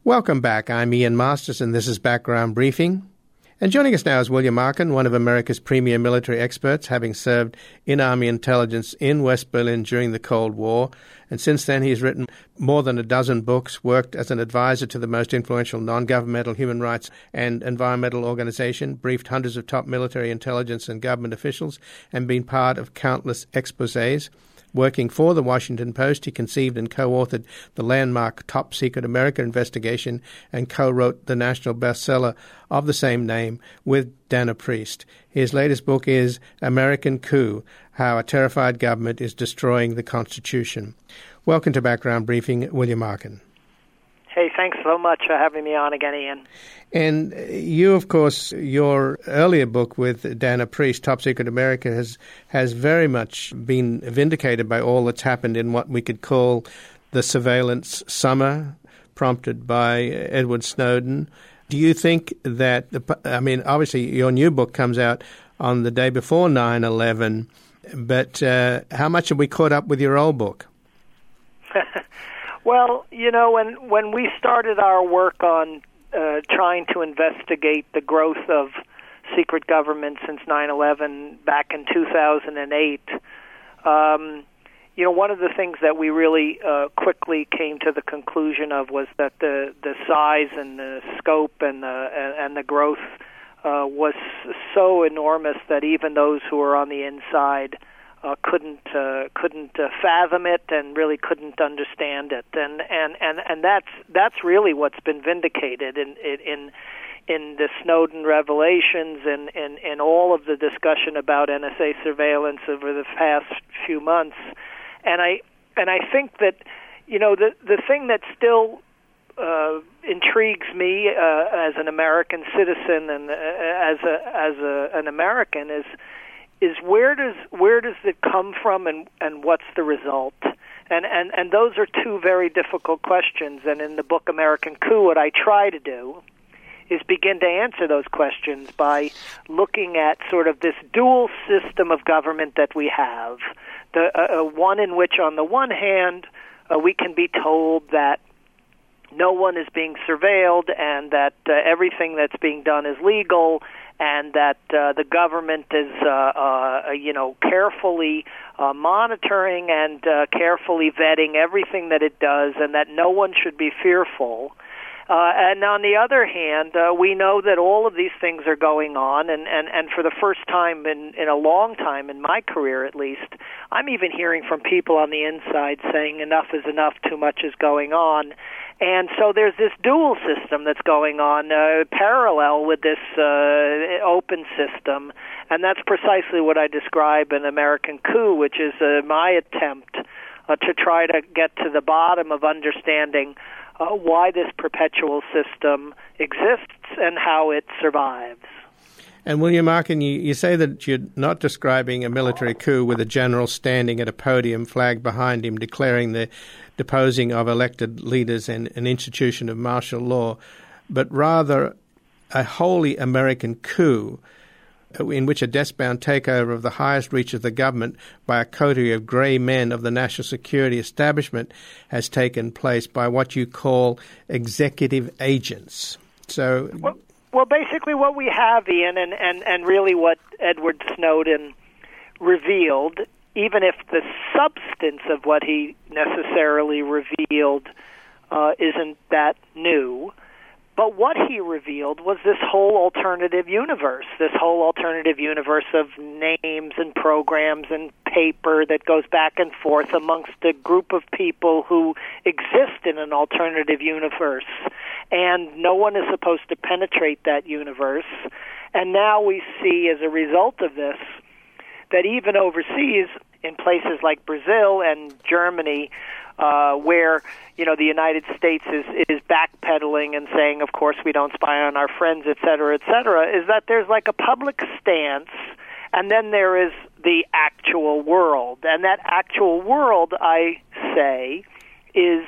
Welcome back. I'm Ian Masters, and this is Background Briefing. And joining us now is William Arkin, one of America's premier military experts, having served in Army intelligence in West Berlin during the Cold War. And since then, he's written more than a dozen books, worked as an advisor to the most influential non-governmental human rights and environmental organization, briefed hundreds of top military intelligence and government officials, and been part of countless exposés. Working for the Washington Post, he conceived and co-authored the landmark Top Secret America investigation and co-wrote the national bestseller of the same name with Dana Priest. His latest book is American Coup, How a Terrified Government is Destroying the Constitution. Welcome to Background Briefing, William Arkin. Hey, thanks so much for having me on again, Ian. And you, of course, your earlier book with Dana Priest, Top Secret America, has very much been vindicated by all that's happened in what we could call the surveillance summer, prompted by Edward Snowden. Do you think that, obviously your new book comes out on the day before 9/11, but how much have we caught up with your old book? Well, when we started our work on trying to investigate the growth of secret government since 9/11 back in 2008, one of the things that we really quickly came to the conclusion of was that the size and the scope and the growth was so enormous that even those who were on the inside couldn't fathom it and really couldn't understand it, and that's really what's been vindicated in the Snowden revelations and all of the discussion about NSA surveillance over the past few months, and I think that the thing that still intrigues me as an American citizen and as an American is where does it come from and what's the result? And those are two very difficult questions. And in the book American Coup, what I try to do is begin to answer those questions by looking at sort of this dual system of government that we have. The one in which, on the one hand, we can be told that no one is being surveilled and that everything that's being done is legal, and that the government is, carefully monitoring and carefully vetting everything that it does, and that no one should be fearful. And on the other hand, we know that all of these things are going on, and for the first time in a long time, in my career at least, I'm even hearing from people on the inside saying enough is enough, too much is going on. And so there's this dual system that's going on parallel with this open system, and that's precisely what I describe in American Coup, which is my attempt to try to get to the bottom of understanding why this perpetual system exists and how it survives. And William Arkin, you say that you're not describing a military coup with a general standing at a podium, flag behind him, declaring the deposing of elected leaders and an institution of martial law, but rather a wholly American coup in which a desk-bound takeover of the highest reach of the government by a coterie of grey men of the national security establishment has taken place by what you call executive agents. So, well, basically what we have, Ian, and really what Edward Snowden revealed, even if the substance of what he necessarily revealed isn't that new, but what he revealed was this whole alternative universe of names and programs and paper that goes back and forth amongst a group of people who exist in an alternative universe. And no one is supposed to penetrate that universe. And now we see, as a result of this, that even overseas, in places like Brazil and Germany, where the United States is backpedaling and saying, of course, we don't spy on our friends, et cetera, is that there's like a public stance, and then there is the actual world. And that actual world, I say, is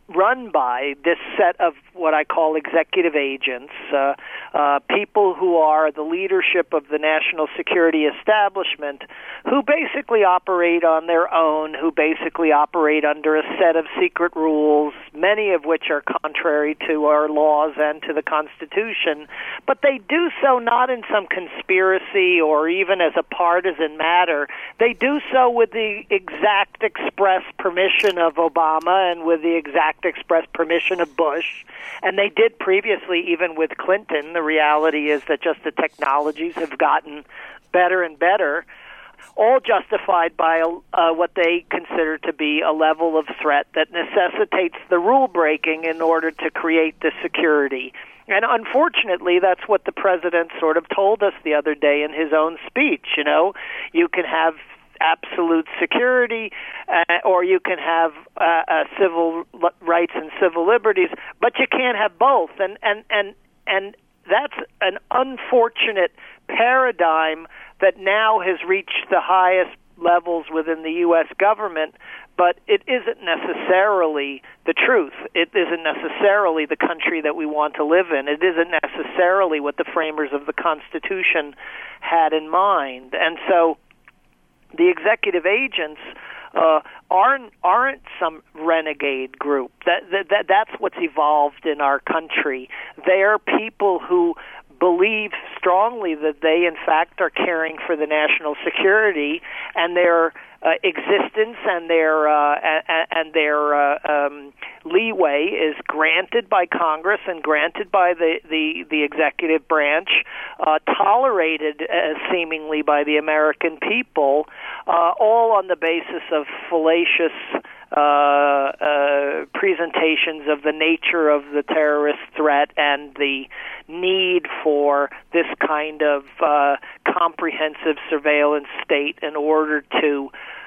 run by this set of what I call executive agents, people who are the leadership of the national security establishment, who basically operate on their own, who basically operate under a set of secret rules, many of which are contrary to our laws and to the Constitution, but they do so not in some conspiracy or even as a partisan matter. They do so with the exact express permission of Obama and with the exact express permission of Bush, and they did previously even with Clinton. The reality is that just the technologies have gotten better and better, all justified by what they consider to be a level of threat that necessitates the rule-breaking in order to create the security. And unfortunately, that's what the president sort of told us the other day in his own speech. You know, you can have absolute security, or you can have civil rights and civil liberties, but you can't have both. And that's an unfortunate paradigm that now has reached the highest levels within the U.S. government, but it isn't necessarily the truth. It isn't necessarily the country that we want to live in. It isn't necessarily what the framers of the Constitution had in mind. And so the executive agents aren't some renegade group. That's what's evolved in our country. They're people who believe strongly that they, in fact, are caring for the national security, and their existence and their leeway is granted by Congress and granted by the executive branch, tolerated seemingly by the American people, all on the basis of fallacious presentations of the nature of the terrorist threat and the need for this kind of comprehensive surveillance state in order to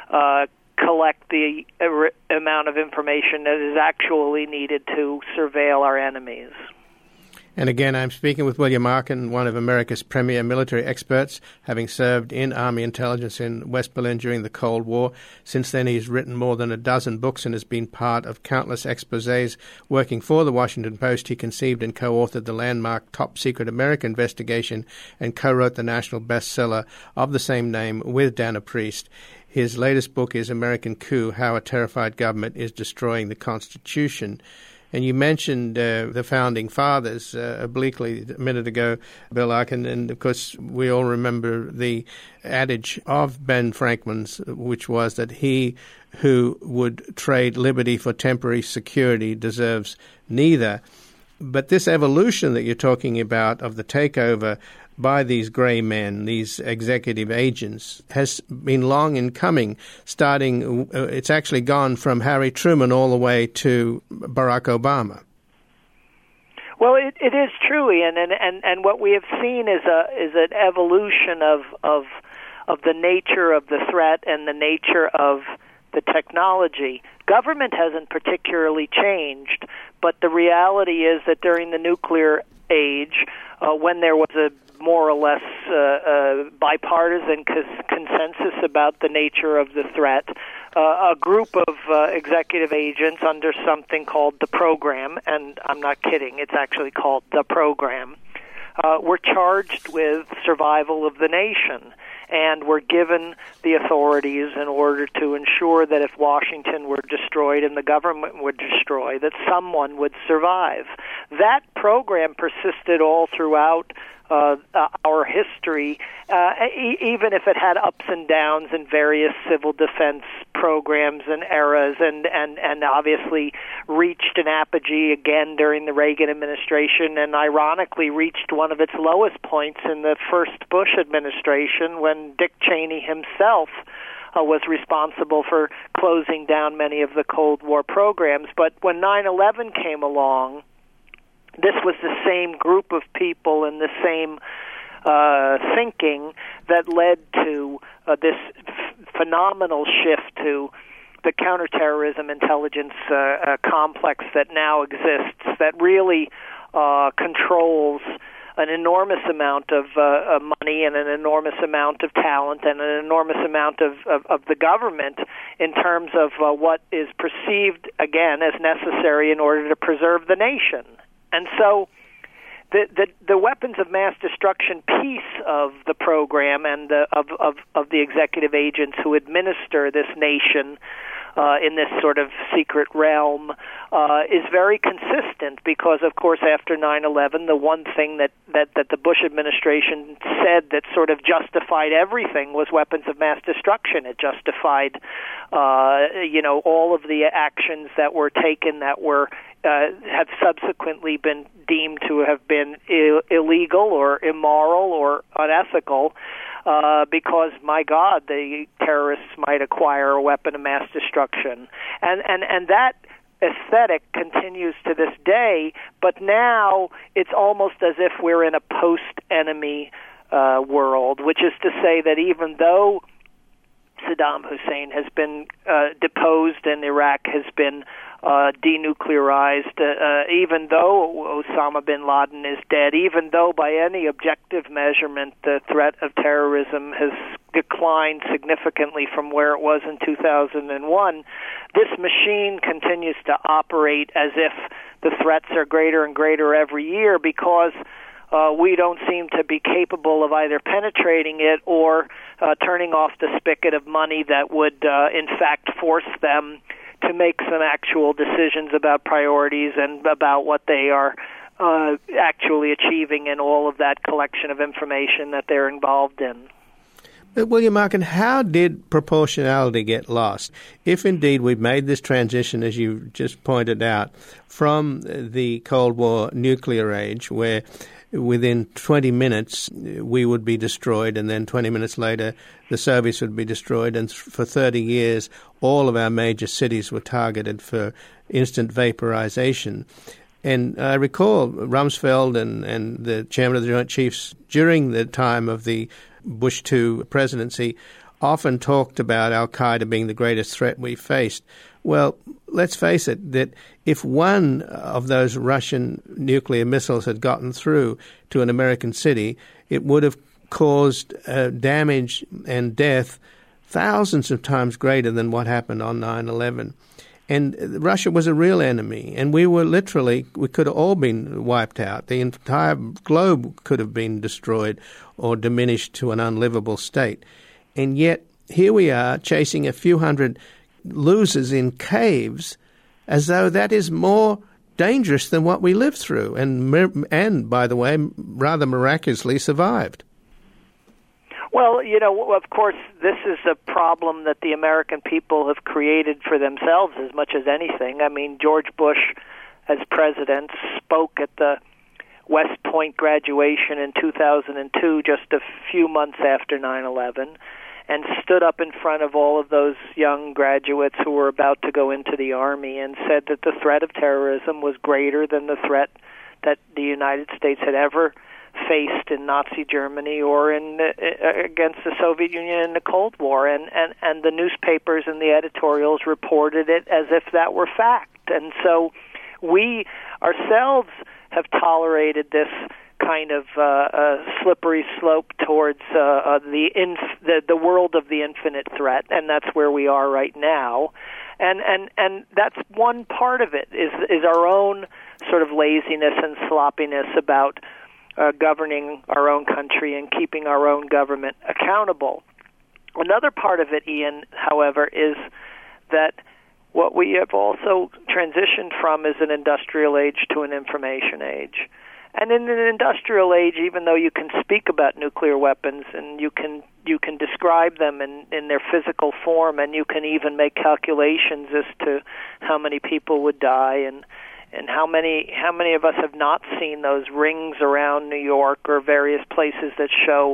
collect the amount of information that is actually needed to surveil our enemies. And again, I'm speaking with William Arkin, one of America's premier military experts, having served in Army intelligence in West Berlin during the Cold War. Since then, he's written more than a dozen books and has been part of countless exposés. Working for the Washington Post, he conceived and co-authored the landmark Top Secret America Investigation and co-wrote the national bestseller of the same name with Dana Priest. His latest book is American Coup, How a Terrified Government is Destroying the Constitution. And you mentioned the Founding Fathers obliquely a minute ago, Bill Arkin, and of course we all remember the adage of Ben Franklin's, which was that he who would trade liberty for temporary security deserves neither. But this evolution that you're talking about of the takeover by these gray men, these executive agents, has been long in coming, starting, it's actually gone from Harry Truman all the way to Barack Obama. Well, it is true, Ian, and what we have seen is an evolution of the nature of the threat and the nature of the technology. Government hasn't particularly changed, but the reality is that during the nuclear age, when there was a more or less bipartisan consensus about the nature of the threat, a group of executive agents under something called the program, and I'm not kidding, it's actually called the program, were charged with survival of the nation and were given the authorities in order to ensure that if Washington were destroyed and the government would destroy, that someone would survive. That program persisted all throughout our history, even if it had ups and downs in various civil defense programs and eras, and obviously reached an apogee again during the Reagan administration, and ironically reached one of its lowest points in the first Bush administration when Dick Cheney himself was responsible for closing down many of the Cold War programs. But when 9/11 came along, this was the same group of people and the same thinking that led to this phenomenal shift to the counterterrorism intelligence complex that now exists, that really controls an enormous amount of money and an enormous amount of talent and an enormous amount of the government in terms of what is perceived, again, as necessary in order to preserve the nation. And so the weapons of mass destruction piece of the program and of the executive agents who administer this nation in this sort of secret realm is very consistent because, of course, after 9/11, the one thing that the Bush administration said that sort of justified everything was weapons of mass destruction. It justified, all of the actions that were taken that were have subsequently been deemed to have been illegal or immoral or unethical. Because, my God, the terrorists might acquire a weapon of mass destruction. And that aesthetic continues to this day, but now it's almost as if we're in a post-enemy world, which is to say that even though Saddam Hussein has been deposed and Iraq has been denuclearized, even though Osama bin Laden is dead, even though by any objective measurement the threat of terrorism has declined significantly from where it was in 2001, this machine continues to operate as if the threats are greater and greater every year because we don't seem to be capable of either penetrating it or turning off the spigot of money that would, in fact, force them to make some actual decisions about priorities and about what they are actually achieving in all of that collection of information that they're involved in. But William Markin, how did proportionality get lost? If indeed we've made this transition, as you just pointed out, from the Cold War nuclear age, where within 20 minutes we would be destroyed, and then 20 minutes later the Soviets would be destroyed, and for 30 years all of our major cities were targeted for instant vaporization. And I recall Rumsfeld and the chairman of the Joint Chiefs during the time of the Bush II presidency often talked about al-Qaeda being the greatest threat we faced. Well, let's face it, that if one of those Russian nuclear missiles had gotten through to an American city, it would have caused damage and death thousands of times greater than what happened on 9/11. And Russia was a real enemy, and we could have all been wiped out. The entire globe could have been destroyed or diminished to an unlivable state. And yet, here we are chasing a few hundred losers in caves as though that is more dangerous than what we lived through and by the way, rather miraculously survived. Well, of course, this is a problem that the American people have created for themselves as much as anything. I mean, George Bush, as president, spoke at the West Point graduation in 2002, just a few months after 9/11, and stood up in front of all of those young graduates who were about to go into the Army and said that the threat of terrorism was greater than the threat that the United States had ever faced in Nazi Germany or against the Soviet Union in the Cold War, and the newspapers and the editorials reported it as if that were fact. And so we ourselves have tolerated this kind of slippery slope towards the world of the infinite threat, and that's where we are right now. And that's one part of it is our own sort of laziness and sloppiness about governing our own country and keeping our own government accountable. Another part of it, Ian, however, is that what we have also transitioned from is an industrial age to an information age. And in an industrial age, even though you can speak about nuclear weapons and you can describe them in their physical form, and you can even make calculations as to how many people would die and how many of us have not seen those rings around New York or various places that show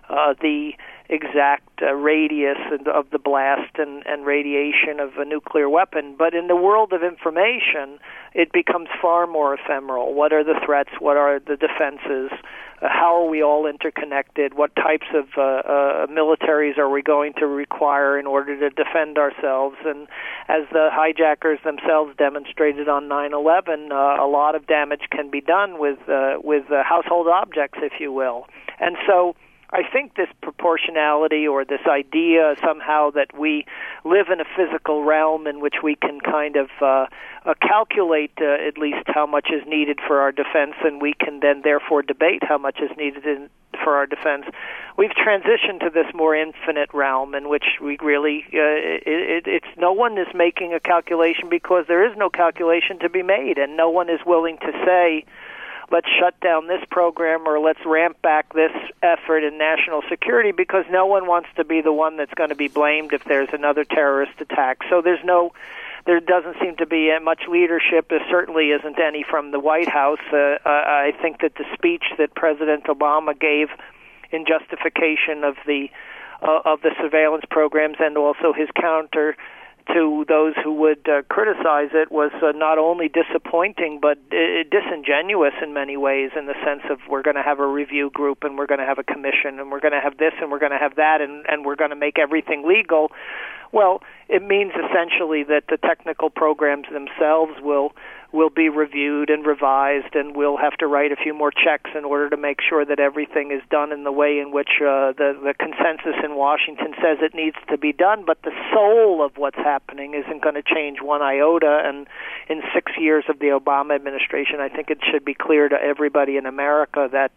the exact radius of the blast and radiation of a nuclear weapon. But in the world of information, it becomes far more ephemeral. What are the threats? What are the defenses? How are we all interconnected? What types of militaries are we going to require in order to defend ourselves? And as the hijackers themselves demonstrated on 9/11, a lot of damage can be done with household objects, if you will. And so I think this proportionality, or this idea somehow that we live in a physical realm in which we can kind of calculate at least how much is needed for our defense, and we can then therefore debate how much is needed for our defense. We've transitioned to this more infinite realm in which we really, it's no one is making a calculation because there is no calculation to be made, and no one is willing to say, let's shut down this program or let's ramp back this effort in national security, because no one wants to be the one that's going to be blamed if there's another terrorist attack. So there doesn't seem to be much leadership. There certainly isn't any from the White House. I think that the speech that President Obama gave in justification of the surveillance programs, and also his counter to those who would criticize it, was not only disappointing but disingenuous in many ways, in the sense of we're going to have a review group and we're going to have a commission and we're going to have this and we're going to have that and we're going to make everything legal. Well, it means essentially that the technical programs themselves will be reviewed and revised, and we'll have to write a few more checks in order to make sure that everything is done in the way in which the consensus in Washington says it needs to be done. But the soul of what's happening isn't going to change one iota, and in 6 years of the Obama administration, I think it should be clear to everybody in America that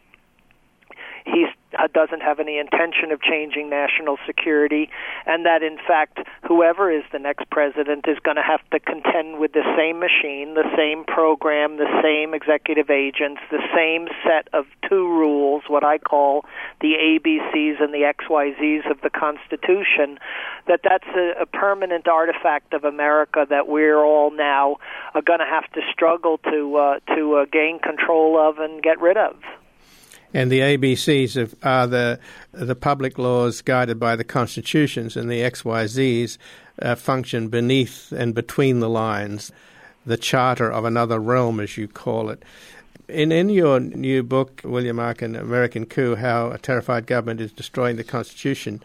he doesn't have any intention of changing national security, and that, in fact, whoever is the next president is going to have to contend with the same machine, the same program, the same executive agents, the same set of two rules, what I call the ABCs and the XYZs of the Constitution, that's a permanent artifact of America that we're all now going to have to struggle to gain control of and get rid of. And the ABCs are the public laws guided by the constitutions, and the XYZs function beneath and between the lines, the charter of another realm, as you call it. In your new book, William Arkin, American Coup, How a Terrified Government is Destroying the Constitution,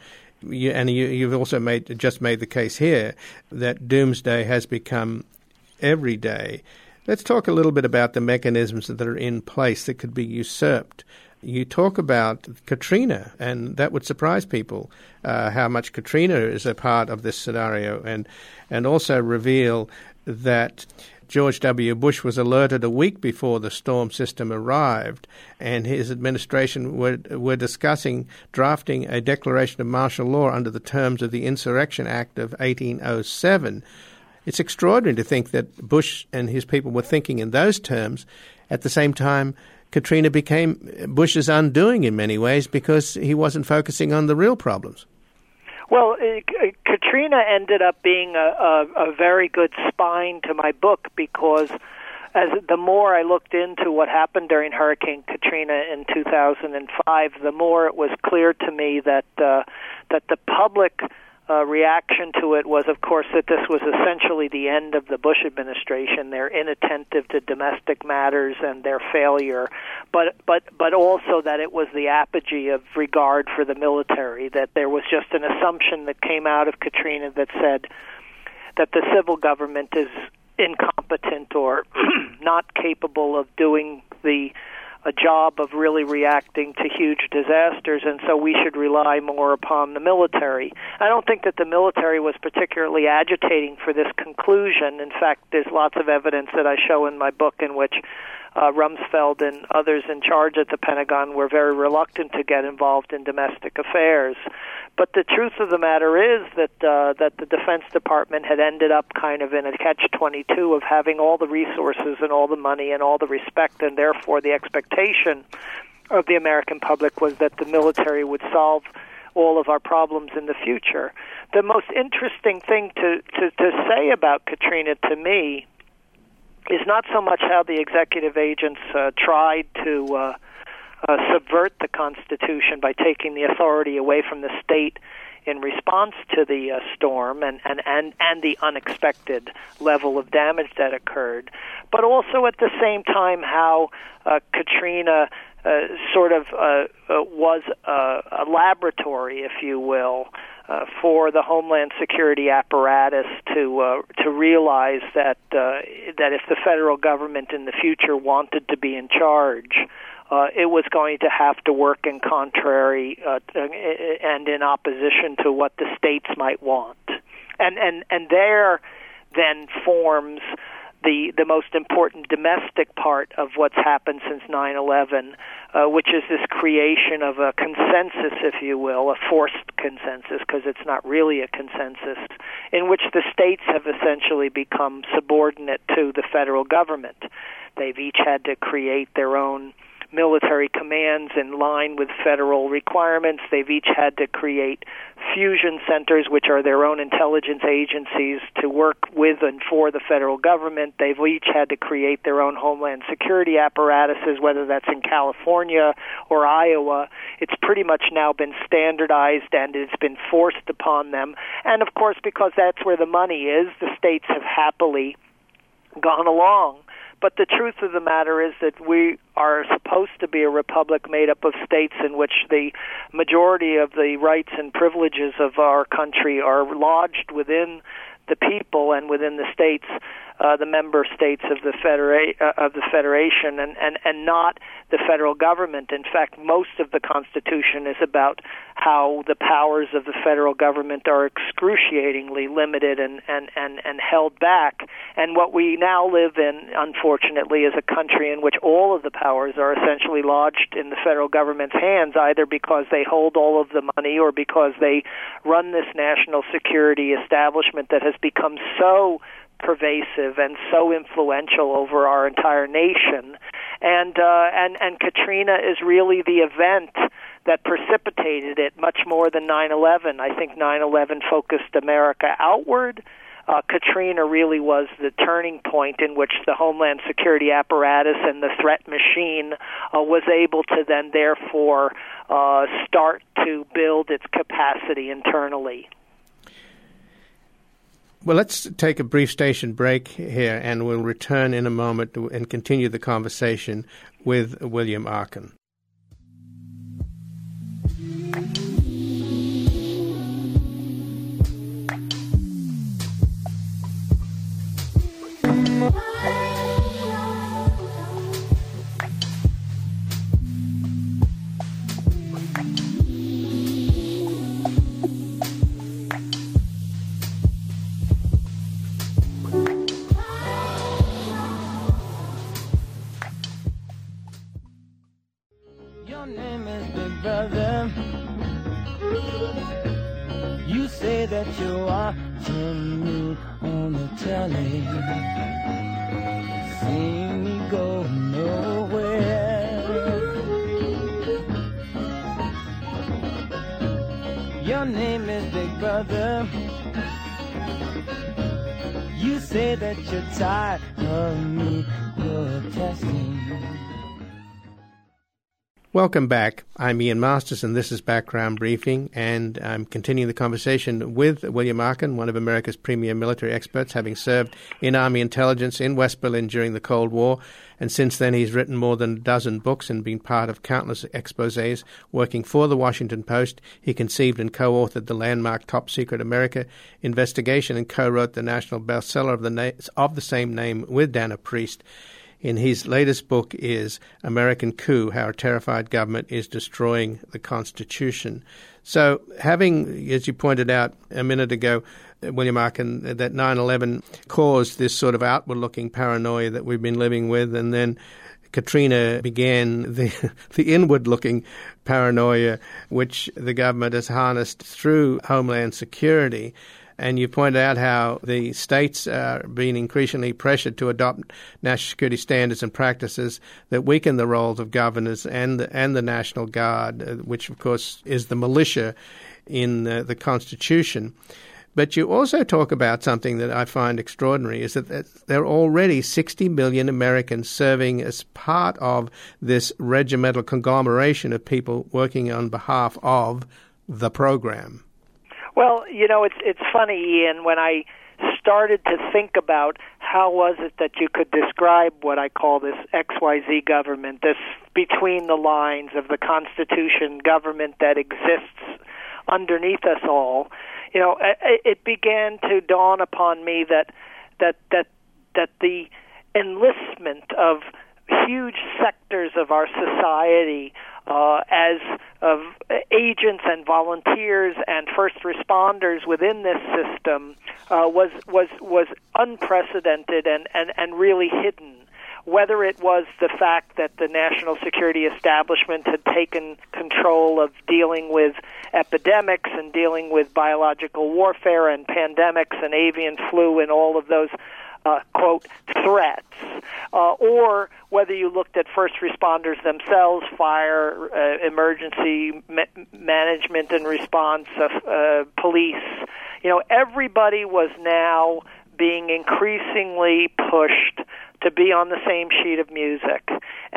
you've also just made the case here that doomsday has become every day. Let's talk a little bit about the mechanisms that are in place that could be usurped. You talk about Katrina, and that would surprise people, how much Katrina is a part of this scenario, and also reveal that George W. Bush was alerted a week before the storm system arrived, and his administration were discussing drafting a declaration of martial law under the terms of the Insurrection Act of 1807. It's extraordinary to think that Bush and his people were thinking in those terms. At the same time, Katrina became Bush's undoing in many ways because he wasn't focusing on the real problems. Well, Katrina ended up being a very good spine to my book, because the more I looked into what happened during Hurricane Katrina in 2005, the more it was clear to me that the public reaction to it was, of course, that this was essentially the end of the Bush administration, their inattentive to domestic matters and their failure, but also that it was the apogee of regard for the military, that there was just an assumption that came out of Katrina that said that the civil government is incompetent or not capable of doing a job of really reacting to huge disasters, and so we should rely more upon the military. I don't think that the military was particularly agitating for this conclusion. In fact, there's lots of evidence that I show in my book in which Rumsfeld and others in charge at the Pentagon were very reluctant to get involved in domestic affairs. But the truth of the matter is that the Defense Department had ended up kind of in a catch-22 of having all the resources and all the money and all the respect, and therefore the expectation of the American public was that the military would solve all of our problems in the future. The most interesting thing to say about Katrina to me is not so much how the executive agents tried to subvert the Constitution by taking the authority away from the state in response to the storm and the unexpected level of damage that occurred, but also at the same time how Katrina was a laboratory, if you will, for the Homeland Security apparatus to realize that if the federal government in the future wanted to be in charge, it was going to have to work in contrary and in opposition to what the states might want, and there then forms the most important domestic part of what's happened since 9/11, which is this creation of a consensus, if you will, a forced consensus, because it's not really a consensus, in which the states have essentially become subordinate to the federal government. They've each had to create their own military commands in line with federal requirements. They've each had to create fusion centers, which are their own intelligence agencies, to work with and for the federal government. They've each had to create their own Homeland Security apparatuses, whether that's in California or Iowa. It's pretty much now been standardized and it's been forced upon them. And of course, because that's where the money is, the states have happily gone along. But the truth of the matter is that we are supposed to be a republic made up of states in which the majority of the rights and privileges of our country are lodged within the people and within the states, the member states of the Federation, and not the federal government. In fact, most of the Constitution is about how the powers of the federal government are excruciatingly limited and held back. And what we now live in, unfortunately, is a country in which all of the powers are essentially lodged in the federal government's hands, either because they hold all of the money or because they run this national security establishment that has become so pervasive and so influential over our entire nation. And Katrina is really the event that precipitated it much more than 9/11. I think 9/11 focused America outward. Katrina really was the turning point in which the Homeland Security apparatus and the threat machine was able to then therefore start to build its capacity internally. Well, let's take a brief station break here, and we'll return in a moment and continue the conversation with William Arkin. You say that you're watching me on the telly, see me go nowhere. Your name is Big Brother. You say that you're tired of me protesting. Welcome back. I'm Ian Masters, and this is Background Briefing, and I'm continuing the conversation with William Arkin, one of America's premier military experts, having served in Army intelligence in West Berlin during the Cold War, and since then he's written more than a dozen books and been part of countless exposés. Working for the Washington Post, he conceived and co-authored the landmark Top Secret America investigation and co-wrote the national bestseller of the same name with Dana Priest. In his latest book is American Coup, How a Terrified Government is Destroying the Constitution. So having, as you pointed out a minute ago, William Arkin, that 9/11 caused this sort of outward-looking paranoia that we've been living with, and then Katrina began the inward-looking paranoia which the government has harnessed through Homeland Security. And you pointed out how the states are being increasingly pressured to adopt national security standards and practices that weaken the roles of governors and the National Guard, which, of course, is the militia in the Constitution. But you also talk about something that I find extraordinary, is that there are already 60 million Americans serving as part of this regimental conglomeration of people working on behalf of the program. Well, it's funny, Ian, when I started to think about how was it that you could describe what I call this XYZ government, this between the lines of the Constitution government that exists underneath us all, it began to dawn upon me that the enlistment of huge sectors of our society as of agents and volunteers and first responders within this system was unprecedented and really hidden. Whether it was the fact that the national security establishment had taken control of dealing with epidemics and dealing with biological warfare and pandemics and avian flu and all of those quote, threats, or whether you looked at first responders themselves, fire, emergency management and response, police, everybody was now being increasingly pushed to be on the same sheet of music.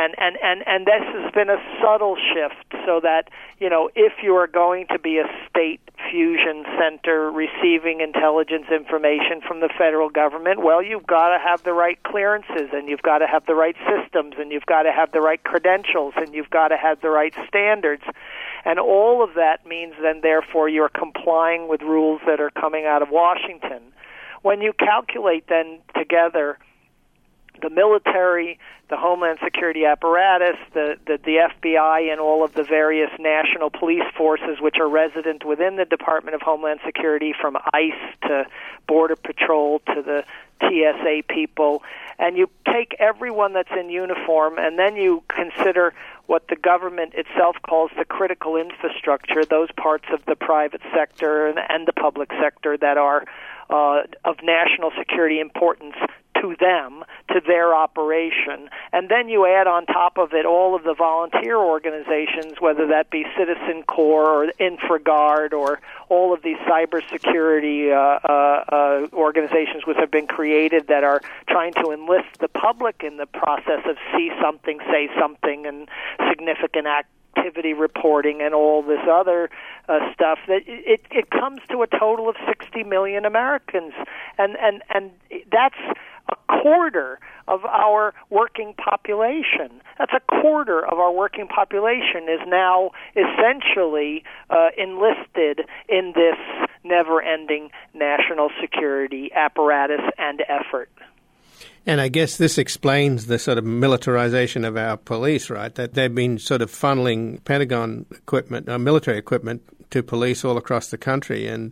And this has been a subtle shift so that, if you are going to be a state fusion center receiving intelligence information from the federal government, well, you've got to have the right clearances, and you've got to have the right systems, and you've got to have the right credentials, and you've got to have the right standards. And all of that means then, therefore, you're complying with rules that are coming out of Washington. When you calculate then together the military, the Homeland Security apparatus, the FBI, and all of the various national police forces which are resident within the Department of Homeland Security, from ICE to Border Patrol to the TSA people, and you take everyone that's in uniform, and then you consider what the government itself calls the critical infrastructure, those parts of the private sector and the public sector that are of national security importance to them, to their operation. And then you add on top of it all of the volunteer organizations, whether that be Citizen Corps or InfraGard or all of these cybersecurity organizations which have been created that are trying to enlist the public in the process of see something, say something, and significant activity reporting and all this other stuff. That it comes to a total of 60 million Americans, and that's a quarter of our working population. That's a quarter of our working population is now essentially enlisted in this never-ending national security apparatus and effort. And I guess this explains the sort of militarization of our police, right? That they've been sort of funneling Pentagon equipment, military equipment, to police all across the country. And,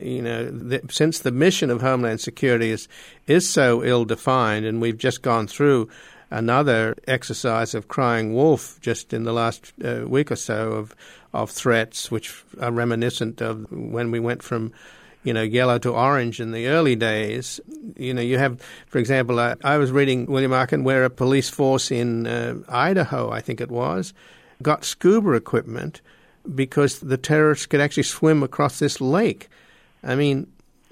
since the mission of Homeland Security is so ill-defined, and we've just gone through another exercise of crying wolf just in the last week or so of threats, which are reminiscent of when we went from yellow to orange in the early days. You have, for example, I was reading, William Arkin, where a police force in Idaho, I think it was, got scuba equipment because the terrorists could actually swim across this lake. I mean,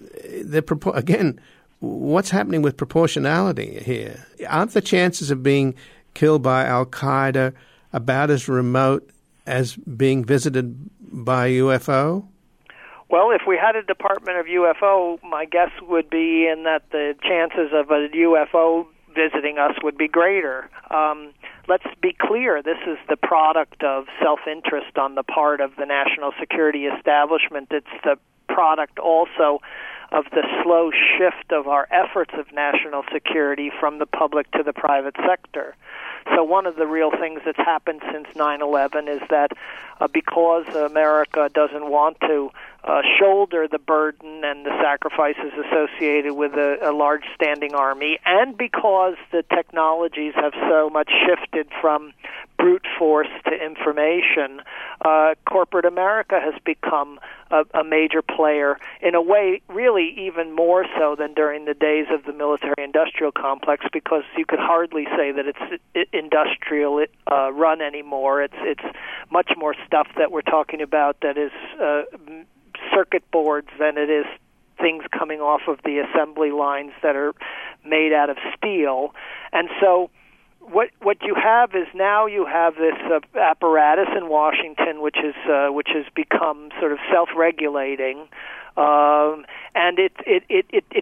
again, what's happening with proportionality here? Aren't the chances of being killed by Al-Qaeda about as remote as being visited by a UFO? Well, if we had a Department of UFO, my guess would be in that the chances of a UFO visiting us would be greater. Let's be clear, this is the product of self-interest on the part of the national security establishment. It's the product also of the slow shift of our efforts of national security from the public to the private sector. So one of the real things that's happened since 9/11 is that because America doesn't want to shoulder the burden and the sacrifices associated with a large standing army, and because the technologies have so much shifted from brute force to information, corporate America has become a major player in a way really even more so than during the days of the military-industrial complex, because you could hardly say that it's industrial run anymore. It's much more stuff that we're talking about that is circuit boards than it is things coming off of the assembly lines that are made out of steel. And so what you have is now you have this apparatus in Washington which has become sort of self-regulating, and it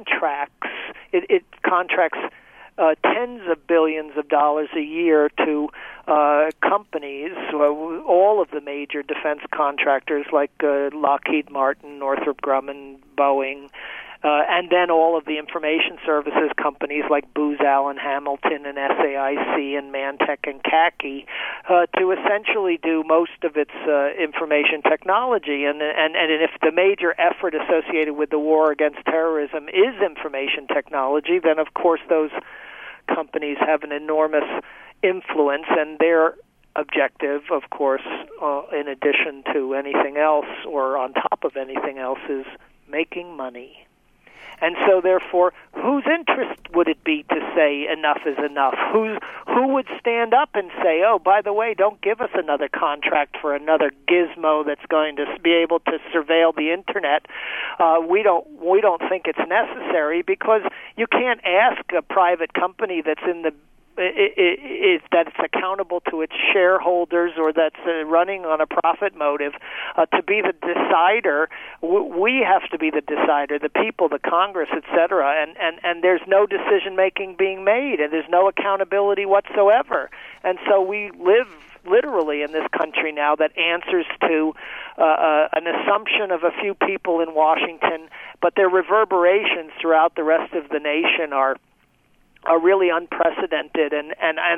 contracts tens of billions of dollars a year to companies, all of the major defense contractors like Lockheed Martin, Northrop Grumman, Boeing, and then all of the information services companies like Booz Allen Hamilton and SAIC and Mantech and CACI, to essentially do most of its information technology. And if the major effort associated with the war against terrorism is information technology, then of course those companies have an enormous influence, and their objective, of course, in addition to anything else or on top of anything else, is making money. And so, therefore, whose interest would it be to say enough is enough? Who would stand up and say, oh, by the way, don't give us another contract for another gizmo that's going to be able to surveil the Internet? We don't think it's necessary, because you can't ask a private company that's in the that it's accountable to its shareholders or that's running on a profit motive to be the decider. We have to be the decider, the people, the Congress, etc. And there's no decision making being made, and there's no accountability whatsoever. And so we live literally in this country now that answers to an assumption of a few people in Washington, but their reverberations throughout the rest of the nation are really unprecedented, and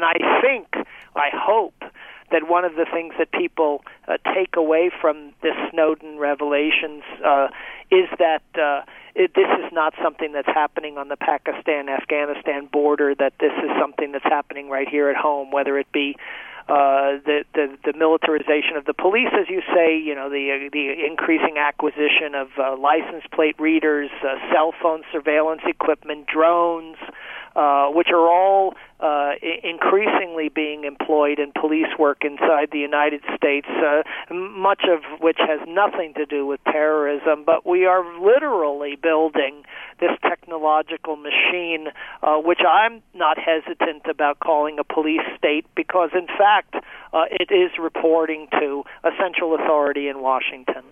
I hope that one of the things that people take away from this Snowden revelations is that this is not something that's happening on the Pakistan-Afghanistan border, that this is something that's happening right here at home, whether it be the militarization of the police, as you say, the increasing acquisition of license plate readers, cell phone surveillance equipment, drones, which are all increasingly being employed in police work inside the United States, much of which has nothing to do with terrorism. But we are literally building this technological machine, which I'm not hesitant about calling a police state, because, in fact, it is reporting to a central authority in Washington.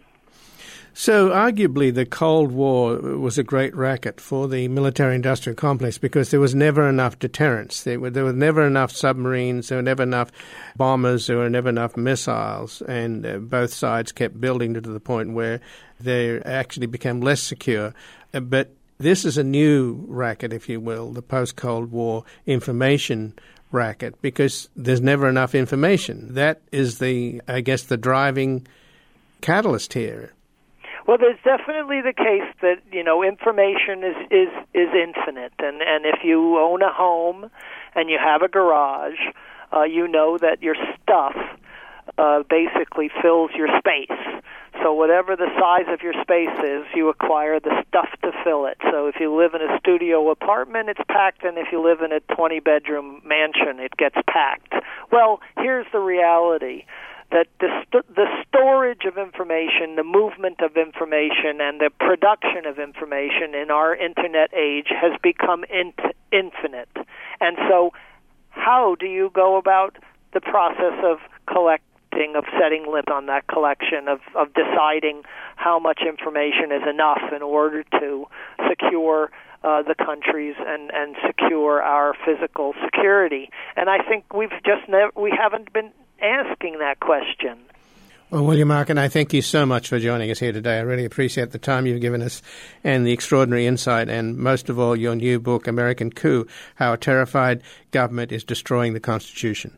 So arguably the Cold War was a great racket for the military-industrial complex, because there was never enough deterrence. There were never enough submarines, there were never enough bombers, there were never enough missiles, and both sides kept building to the point where they actually became less secure. But this is a new racket, if you will, the post-Cold War information racket, because there's never enough information. That is the driving catalyst here. Well, there's definitely the case that, information is infinite, and if you own a home and you have a garage, you know that your stuff basically fills your space. So whatever the size of your space is, you acquire the stuff to fill it. So if you live in a studio apartment, it's packed, and if you live in a 20-bedroom mansion, it gets packed. Well, here's the reality, that the storage of information, the movement of information, and the production of information in our Internet age has become infinite. And so how do you go about the process of collecting, of setting limit on that collection, of deciding how much information is enough in order to secure the countries and secure our physical security? And I think we haven't been asking that question. Well, William Arkin, I thank you so much for joining us here today. I really appreciate the time you've given us and the extraordinary insight, and most of all, your new book, American Coup, How a Terrified Government is Destroying the Constitution.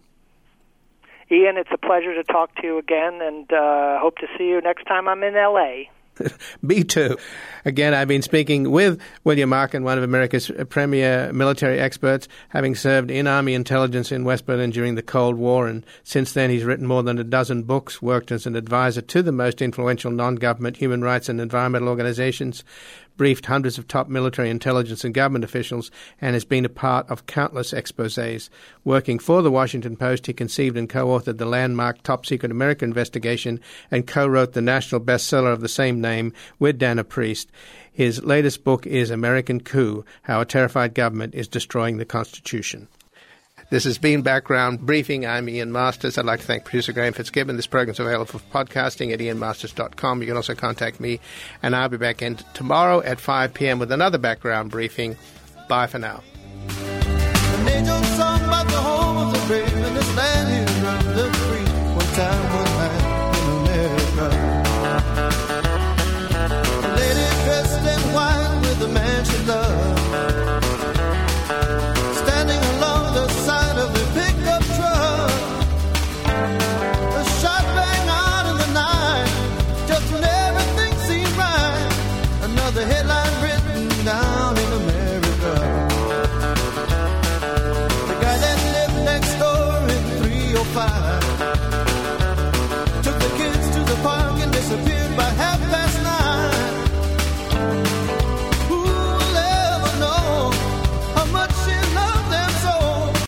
Ian, it's a pleasure to talk to you again, and hope to see you next time I'm in L.A. Me too. Again, I've been speaking with William Arkin, one of America's premier military experts, having served in Army intelligence in West Berlin during the Cold War, and since then he's written more than a dozen books, worked as an advisor to the most influential non-government human rights and environmental organizations, briefed hundreds of top military intelligence and government officials, and has been a part of countless exposés. Working for the Washington Post, he conceived and co-authored the landmark Top Secret America investigation and co-wrote the national bestseller of the same name with Dana Priest. His latest book is American Coup, How a Terrified Government is Destroying the Constitution. This has been Background Briefing. I'm Ian Masters. I'd like to thank producer Graham Fitzgibbon. This program is available for podcasting at ianmasters.com. You can also contact me, and I'll be back in tomorrow at 5 p.m. with another Background Briefing. Bye for now. An angel sung by the home of the brave.